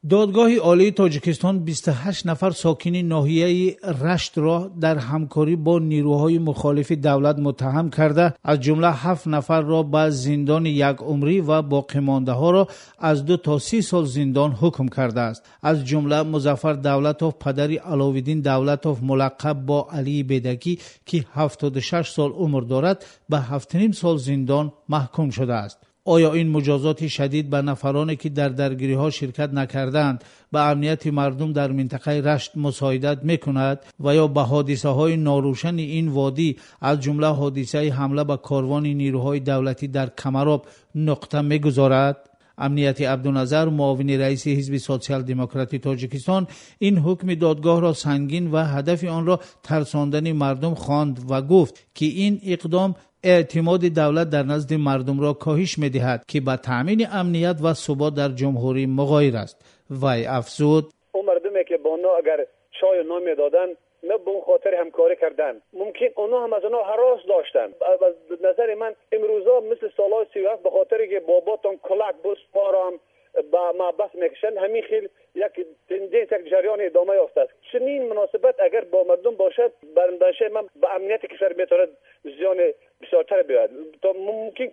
دادگاه عالی تاجیکستان 28 نفر ساکن ناحیه رشت را در همکاری با نیروهای مخالف دولت متهم کرده، از جمله 7 نفر را به زندان 1 عمری و باقی مانده ها را از 2 تا 30 سال زندان حکم کرده است. از جمله مظفر دولتوف پدر علاوالدین دولتوف ملقب با علی بیدکی که 76 سال عمر دارد به 7.5 سال زندان محکوم شده است. آیا این مجازات شدید به نفرانی که در درگیری ها شرکت نکردند به امنیت مردم در منطقه رشت مساعدت میکند و یا به حادثه های ناروشن این وادی از جمله حادثه حمله به کاروان نیروهای دولتی در کمراب نقطه میگذارد؟ امنیت عبدالنظر معاون رئیس حزب سوسیال دموکراتی تاجیکستان این حکم دادگاه را سنگین و هدف آن را ترساندن مردم خواند و گفت که این اقدام اعتماد دولت در نزد مردم را کاهش می‌دهد که به تامین امنیت و ثبات در جمهوری مغایر است. وی افزود: اون مردمی که با اونا اگر چای و نان میدادن نه به اون خاطر همکاری کردن، ممکن اونا هم از اونا هراس داشتن. از نظر من امروزا مثل سالهای 37 به خاطر که باباتون کلک بس پارام با محبس میکشن، همین خیلی یک جریان ادامه یافته است. چنین مناسبت اگر با مردم باشد برندشه من به امنیت کشور میتواند زیان بسیارتر بیاید. تا ممکن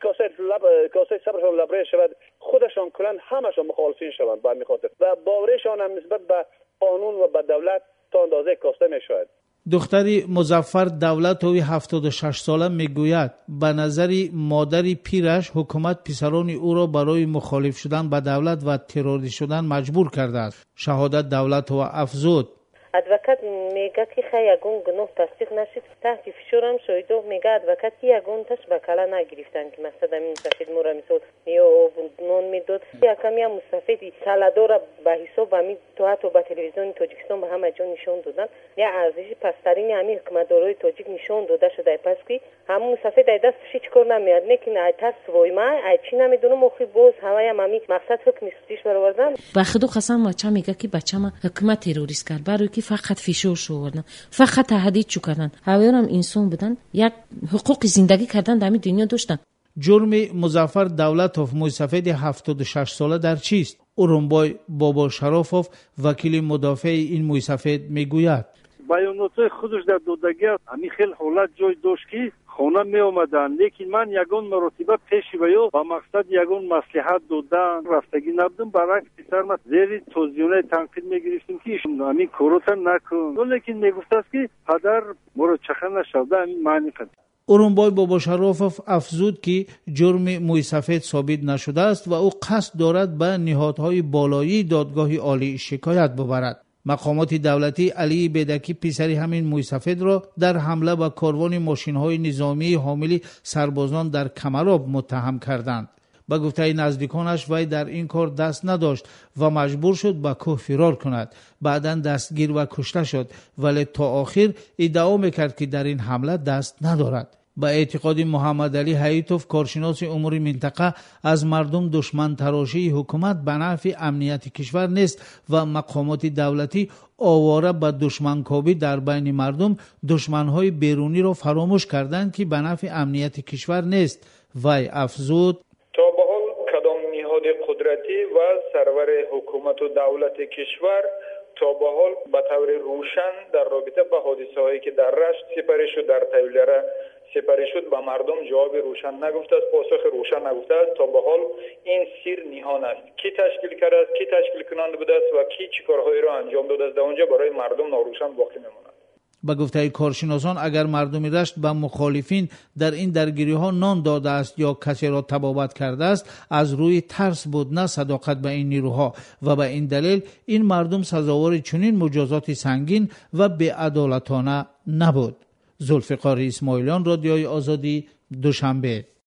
کاسه صبرشان لبریز شود، خودشان کلن همشان مخالفین شوند به همین خاطر و باورشان هم نسبت به قانون و به دولت تا اندازه کاسته میشود. دختری مظفر دولتوی 76 ساله میگوید به نظر مادر پیرش حکومت پسران او را برای مخالف شدن به دولت و تروریست شدن مجبور کرده است. شهادت دولت و افزود: ادوکات میگه که یگون گناه تصدیق نشد، تحت فشارم شایدو میگه ادوکات یگون تاش بکلا نگرفتن که مثلا این مستفید مورا میسود یا نون میداد یکمی هم مستفیدی سالادورا به حساب همین تو حتی با تلویزیون تاجیکستان به همه جا نشون دادن یا ارزش پسترین همین حکومتدارای تاجیک نشون داده شده پس که همون مستفید دستش هیچ کار نمیاد لیکن ایتاس وای ما چی نمیدونم مخی باز همه همین مقصد حکم سوتیش برآوردن. بخدو قسم بچه میگه که بچه‌م حکومت تروریست کرد برای که فقط فشار شوردن، فقط تهدید چو کردن. هاورم انسان بودن، یک حقوق زندگی کردن در دنیا داشتن. جرم مظفر دولتوف موسفید 76 ساله در چیست؟ اورنبای بابا شرافوف وکیل مدافع این موسفید میگوید: بیانات خودش در دادگی همین خیلی حالت جای داشت که خانه می آمدن، لیکن من یگان مراتبه پیشی بیو با مقصد یگان مصلحت دادن رفتگی نبودم، برعکس پسر ما زیر توضیحات تنقید می گرفتیم که همین کاروتا نکن، لیکن می گفت است که پدر مرا چخه نشده همین معنی کرد. اورنبای بابا شرافوف افزود که جرم موسفید ثابت نشده است و او قصد دارد به نهادهای بالایی دادگاه عالی شکایت ببرد. مقامات دولتی علی بیدکی پسری همین موسفید را در حمله به کاروان ماشین‌های نظامی حامل سربازان در کمراب متهم کردند. به گفته نزدیکانش وی در این کار دست نداشت و مجبور شد به کوه فرار کند. بعداً دستگیر و کشته شد ولی تا آخر ادعا میکرد که در این حمله دست ندارد. با اعتقاد محمد علی حیاتوف کارشناس امور منطقه از مردم دشمن تراشی حکومت به نفع امنیت کشور نیست و مقامات دولتی آواره به دشمنکابی در بین مردم دشمنهای بیرونی را فراموش کردند که به نفع امنیت کشور نیست. وی افزود: تا به حال کدام نهاد قدرتی و سرور حکومت و دولت کشور تا به حال به طور روشن در رابطه با حادثه هایی که در رشت سپری شد در طویلره سپری شد به مردم جواب روشن نگفته است، پاسخ روشن نگفته است. تا به حال این سیر نهان است، کی تشکیل کرده است، کی تشکیل کننده بوده است و کی چه کارهایی را انجام داده است، در اونجا برای مردم ناروشن باقی میماند. به گفته کارشناسان اگر مردم رشت به مخالفین در این درگیری ها نان داده است یا کسی را تبابت کرده است از روی ترس بود نه صداقت به این نیروها و به این دلیل این مردم سزاوار چنین مجازات سنگین و بی‌عدالتانه نبود. ذوالفقار اسماعیلیان، رادیوی آزادی، دوشنبه.